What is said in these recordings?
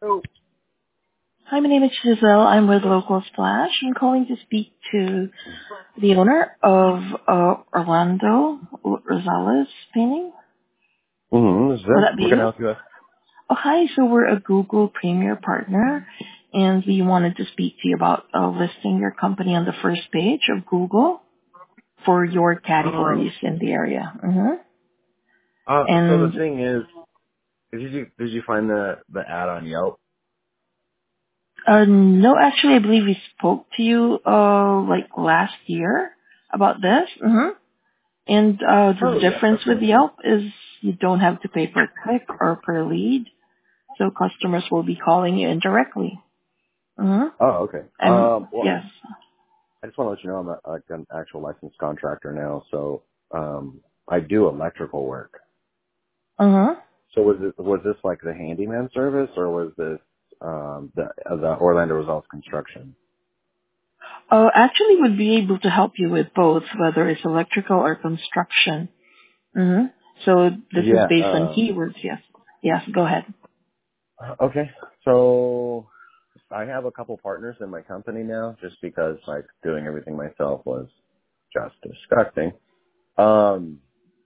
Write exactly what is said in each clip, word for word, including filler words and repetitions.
Oh. Hi, my name is Giselle. I'm with Local Splash. I'm calling to speak to the owner of uh, Orlando Rosales Painting. Mm-hmm. Is Would that, that be what can I you? help you with? Oh, hi. So we're a Google Premier Partner, and we wanted to speak to you about uh, listing your company on the first page of Google for your Um, categories in the area. hmm uh, so the And thing is, did you, did you find the, the ad on Yelp? uh, no, actually, I believe we spoke to you uh, like last year about this. hmm And uh, the Oh, yeah, difference with okay. Yelp is you don't have to pay per click or per lead, so customers will be calling you indirectly. Mm-hmm. Oh, okay. And Um, well, yes. I just want to let you know I'm a, like an actual licensed contractor now, so, um, I do electrical work. Mm-hmm. So was it, was this like the handyman service or was this, um, the, uh, the Orlando Results construction? Uh, actually, would be able to help you with both, whether it's electrical or construction. Mm-hmm. So this is Yeah, based on um, keywords. Yes. Yes. Go ahead. okay. So I have a couple partners in my company now just because like doing everything myself was just disgusting. Um,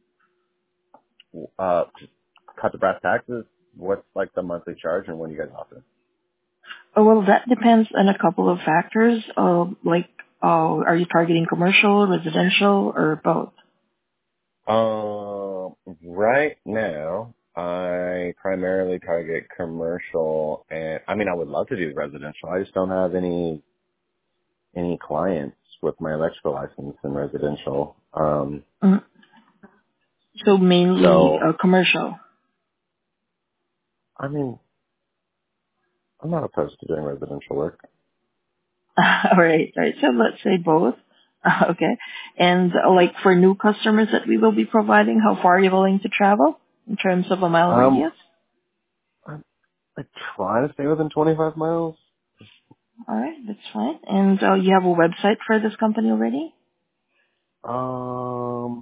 uh, cut the brass taxes. What's like the monthly charge and what do you guys offer? Oh, well, that depends on a couple of factors. Uh, like, uh, are you targeting commercial, residential, or both? Um, right now I primarily target commercial and I mean I would love to do residential. I just don't have any any clients with my electrical license in residential. Um, Mhm. So mainly so uh, commercial. I mean I'm not opposed to doing residential work. All right. All right. So let's say both. Okay. And uh, like for new customers that we will be providing, how far are you willing to travel in terms of a mile Um, radius? I, I try to stay within twenty-five miles. All right. That's fine. And uh, you have a website for this company already? Um,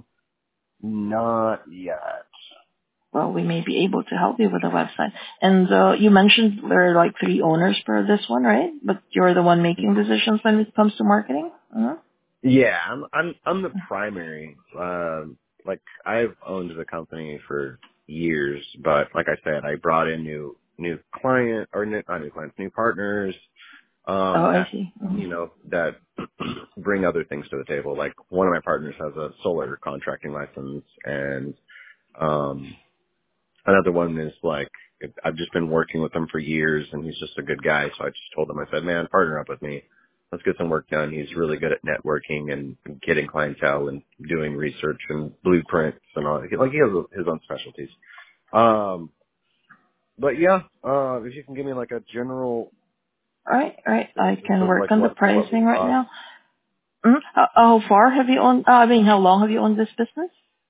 not yet. Well, we may be able to help you with a website. And uh, you mentioned there are like three owners for this one, right? But you're the one making decisions when it comes to marketing? Uh-huh. Yeah, I'm I'm I'm the primary. Um, like I've owned the company for years, but like I said, I brought in new new client or new, not new clients, new partners. Oh, Um, I that see. Mhm. you know that bring other things to the table. Like one of my partners has a solar contracting license, and um, another one is like, I've just been working with him for years and he's just a good guy. So I just told him, I said, man, partner up with me. Let's get some work done. He's really good at networking and getting clientele and doing research and blueprints and all. Like he has his own specialties. Um, but yeah, uh, if you can give me like a general All right. All right. I basis can of work like on the what, what we pricing right cost. now. Mm, How, how far have you owned, uh, I mean, how long have you owned this business?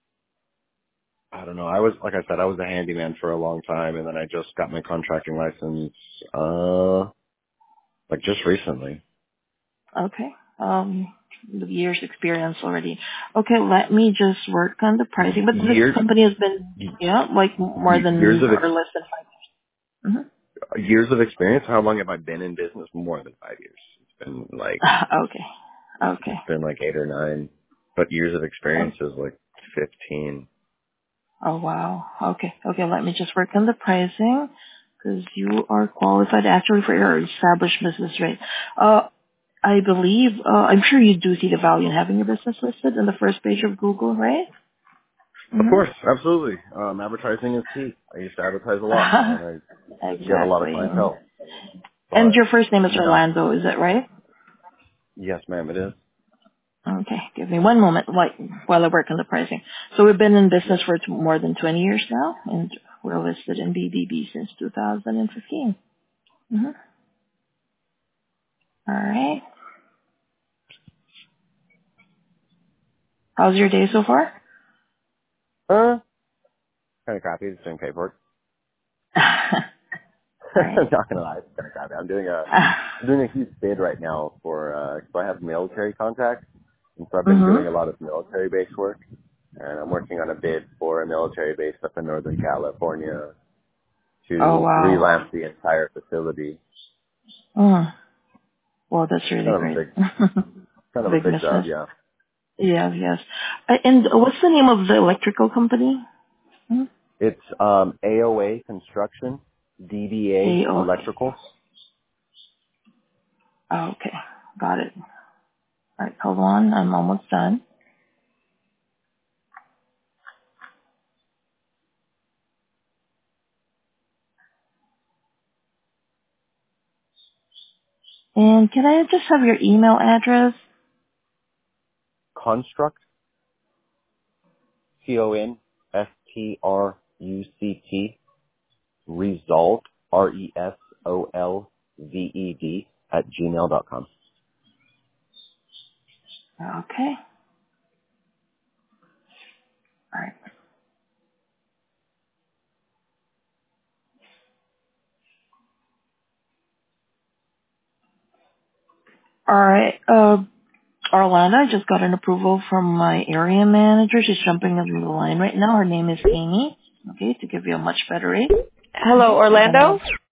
I don't know. I was, like I said, I was a handyman for a long time and then I just got my contracting license, uh, like just recently. Okay. Um, the years experience already. Okay, let me just work on the pricing. But this Years, company has been, yeah, like more years than of or less than five years. Mm-hmm. years of experience. How long have I been in business? More than five years. It's been like Okay. Okay. it's been like eight or nine, but years of Oh, experience is like fifteen. oh wow. Okay. Okay, let me just work on the pricing because you are qualified actually for your established business rate. Uh, I believe, uh, I'm sure you do see the value in having your business listed in the first page of Google, right? Of Mm-hmm. course, absolutely. Um, advertising is key. I used to advertise a lot, and I get a lot of Exactly. Mhm. clientele. And But your first name is yeah, Orlando, is that right? yes, ma'am, it is. Okay, give me one moment like, while I work on the pricing. So we've been in Yeah. business for t- more than twenty years now, and we're listed in B D B since two thousand fifteen. Mm-hmm. All right. How's your day so far? Uh, kind of crappy. Just doing paperwork. All right. Not gonna lie, it's kind of crappy. I'm doing a I'm doing a huge bid right now for. Uh, so I have military contacts, and so I've been Mm-hmm. doing a lot of military base work. And I'm working on a bid for a military base up in Northern California. Oh, to wow. revamp the entire facility. Mm. Well, that's really Kind of a great. big, kind of a Big big job, business. yeah. Yes, yes. Uh, and what's the name of the electrical company? Hmm? It's um, A O A Construction, D B A A O A. Electrical. Oh, okay. Got it. All right, hold on. I'm almost done. And can I just have your email address? Construct, C O N S T R U C T, Result, R E S O L V E D, at gmail dot com. Okay. All right. All right. Uh, Orlando, I just got an approval from my area manager. She's jumping on the line right now. Her name is Amy. Okay, to give you a much better rate. Hello, Okay, hold on one. Orlando?